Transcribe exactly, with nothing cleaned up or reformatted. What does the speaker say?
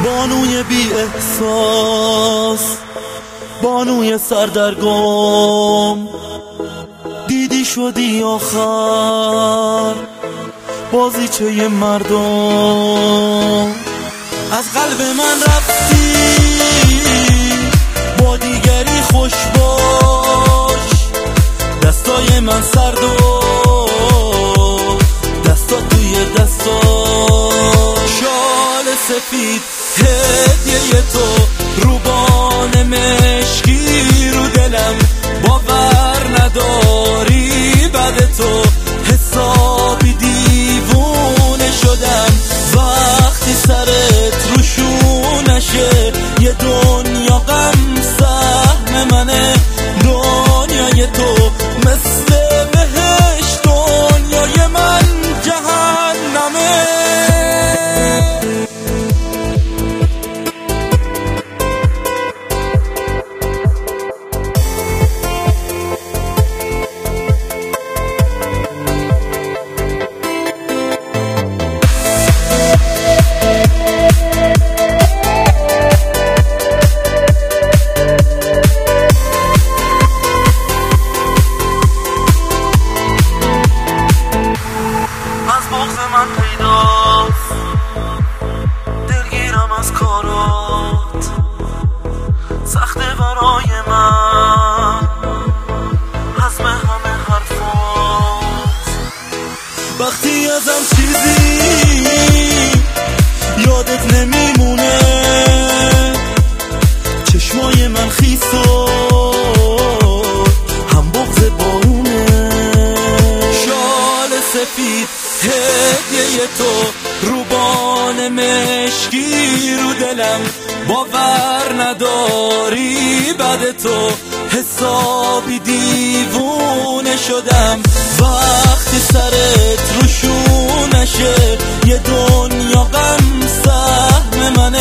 بانوی بی احساس، بانوی سردرگم، دیدی شدی آخر بازیچه مردم. از قلب من رفتی با دیگری خوش باش، دستای من سرد و دستا توی دستا، شال سفید هدیه تو، روبان مشکی رو دلم، باور نداری بعد تو حسابی دیوونه شدم. وقتی سرت رو شونشه یه دنیا غم سهم منه، دنیای تو مثل بهشت، دنیای من جهنمه. من پیداست دلگیرم از کارات، سخته برای من حزم همه حرفات. وقتی ازم چیزی یادت نمیمونه، چشمای من خیس و هم بغض بارونه، شال سفید هدیه تو، روبان مشکی رو دلم، باور نداری بعد تو حسابی دیوونه شدم. وقتی سرت رو شونشه یه دنیا غم سهم منه،